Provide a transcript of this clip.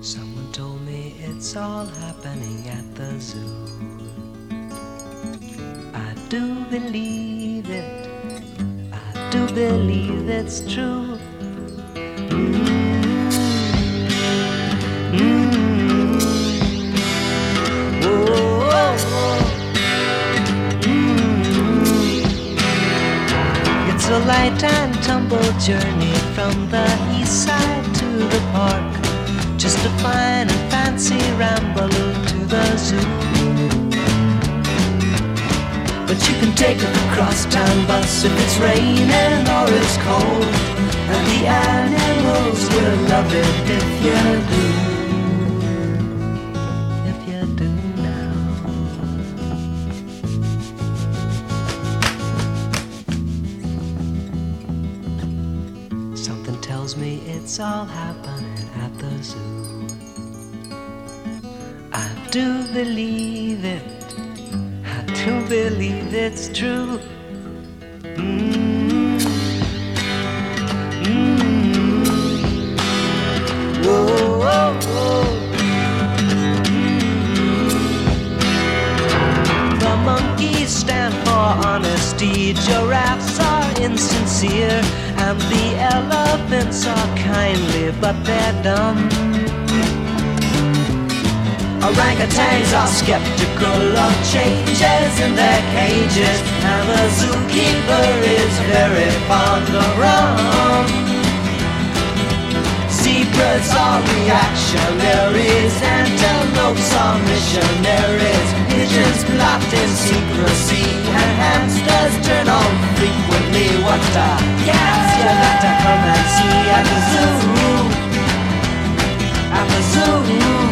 Someone told me it's all happening at the zoo. I do believe it. I do believe it's true. It's a light and tumble journey from the east side to the park. Just a fine and fancy ramble to the zoo. But you can take a crosstown bus if it's raining or it's cold, and the animals will love it if you do. If you do now. Something tells me it's all happening at the zoo. I do believe it. I do believe it's true. Whoa, whoa, whoa. The monkeys stand for honesty, giraffes are insincere, and the elephants are kindly, but they're dumb. Orangutans are skeptical of changes in their cages, and the zookeeper is very fond of rum. Zebras are reactionaries, antelopes are missionaries, pigeons plot in secrecy, and hamsters turn on frequently. What a gas you got to come and see at the zoo, at the zoo.